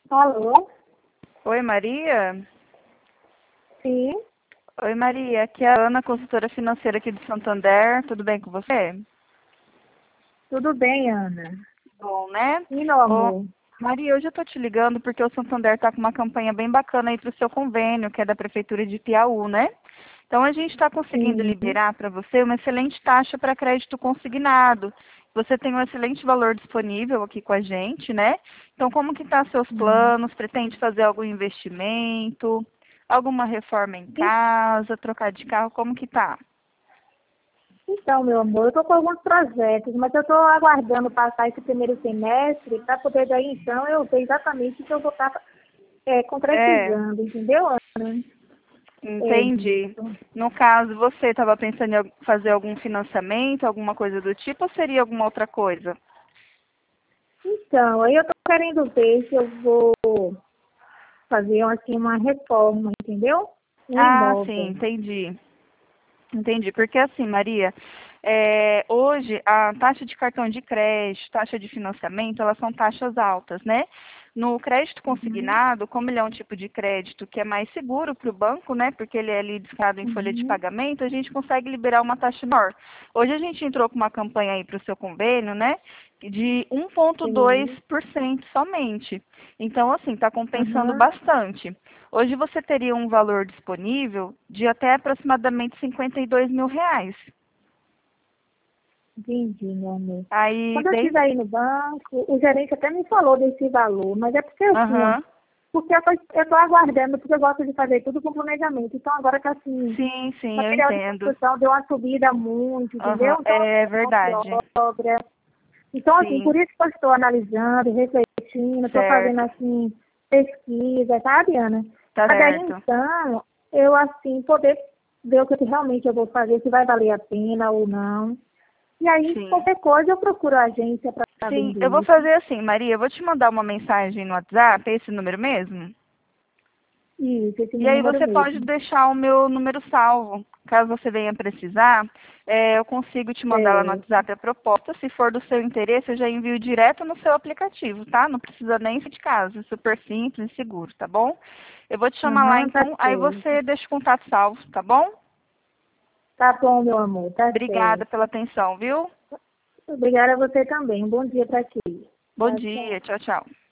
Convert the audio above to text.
Alô? Oi, Maria. Sim, Oi, Maria. Aqui é a Ana, consultora financeira aqui de Santander. Tudo bem com você? tudo bem, Ana? Bom, né? E meu Ô, amor? Maria, hoje eu tô te ligando porque o Santander está com uma campanha bem bacana aí para o seu convênio, que é da Prefeitura de Piauí, né? Então, a gente está conseguindo Sim. liberar para você uma excelente taxa para crédito consignado. Você tem um excelente valor disponível aqui com a gente, né? Então, como que tá seus Hum. planos? Pretende fazer algum investimento? Alguma reforma em E- casa? Trocar de carro? Como que tá? Então, meu amor, eu estou com alguns projetos, mas eu estou aguardando passar esse primeiro semestre para poder daí, então, eu ver exatamente o que eu vou estar É, concretizando, entendeu, Ana? É entendi. isso. No caso, você estava pensando em fazer algum financiamento, alguma coisa do tipo, ou seria alguma outra coisa? Então, aí eu estou querendo ver se eu vou fazer, assim, uma reforma, entendeu? Um Ah, sim, imóvel. entendi. Entendi. Porque assim, Maria, hoje a taxa de cartão de crédito, taxa de financiamento, elas são taxas altas, né? No crédito Uhum, consignado, como ele é um tipo de crédito que é mais seguro para o banco, né? Porque ele é ali descontado em folha de uhum, pagamento, a gente consegue liberar uma taxa menor. Hoje a gente entrou com uma campanha aí para o seu convênio, né? De sim. 1,2% somente. Então, assim, está compensando Aham, bastante. Hoje você teria um valor disponível de até aproximadamente R$ 52.000. entendi, meu amor. Aí, Quando eu bem, estive aí no banco, o gerente até me falou desse valor, mas é porque assim, ó, aham, porque eu estou aguardando, porque eu gosto de fazer tudo com planejamento. Então agora que assim, sim, sim, eu material de entendo. construção deu uma subida muito, entendeu? Aham, Então, é mão de verdade. obra. Então, assim, Sim, por isso que eu estou analisando, refletindo, estou fazendo certo, assim, pesquisa, sabe, Ana? tá Para daí certo. então, eu assim, poder ver o que realmente eu vou fazer, se vai valer a pena ou não. E aí, Sim. qualquer coisa, eu procuro a agência para Sim, vender eu vou isso. fazer assim, Maria, eu vou te mandar uma mensagem no WhatsApp, esse número mesmo? Isso, esse E meu aí número você pode mesmo. deixar o meu número salvo. Caso você venha precisar, eu consigo te mandar lá no Certo. WhatsApp a proposta. Se for do seu interesse, eu já envio direto no seu aplicativo, tá? Não precisa nem sair de casa. Super simples e seguro, tá bom? Eu vou te chamar lá Aham, tá então, aí certo. você deixa o contato salvo, tá bom? Tá bom, meu amor, tá Obrigada certo. pela atenção, viu? Obrigada a você também. Um bom dia para ti. Bom Tchau, tchau. dia, tchau, tchau.